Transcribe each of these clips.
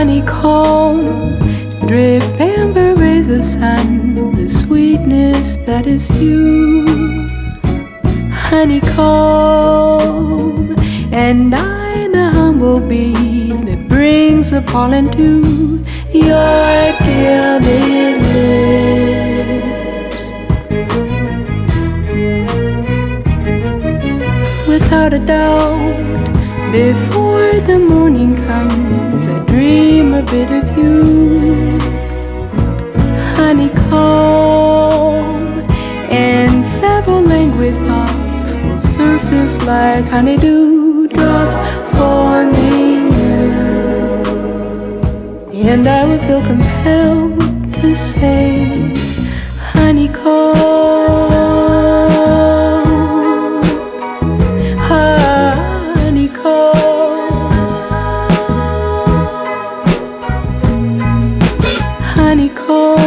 honeycomb, drip amber rays of sun, the sweetness that is you. Honeycomb, and I the humble bee that brings the pollen to your gilded lips. Without a doubt, before the morning comes, I dream a bit of you. Honeycomb, and several languid thoughts will surface like honeydew drops forming you. And I will feel compelled to say, honeycomb, honeycomb,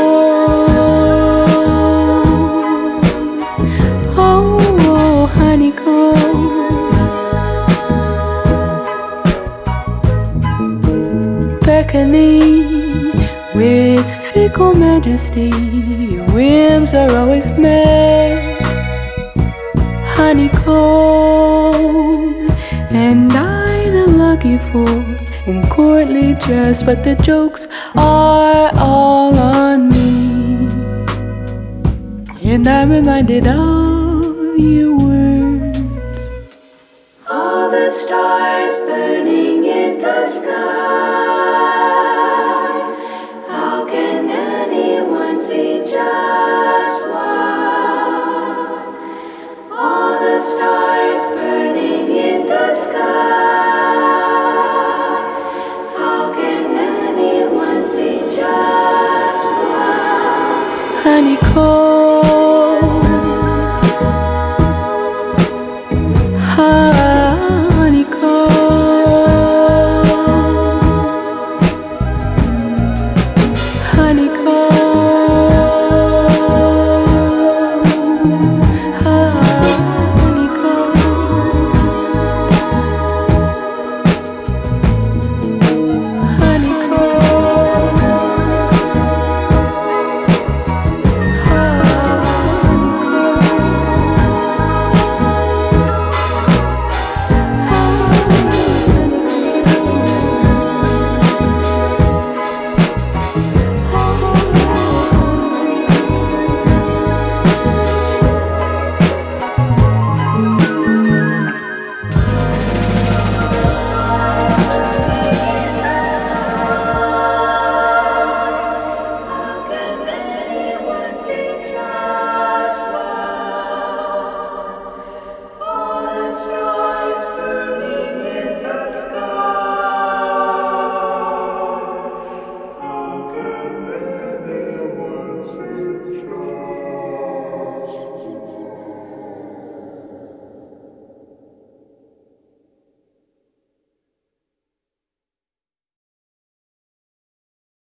oh, honeycomb. Beckoning with fickle majesty, your whims are always met. Honeycomb, and I the lucky fool in courtly dress, but the jokes are all on me, and I'm reminded of your words. All the stars burning in the sky.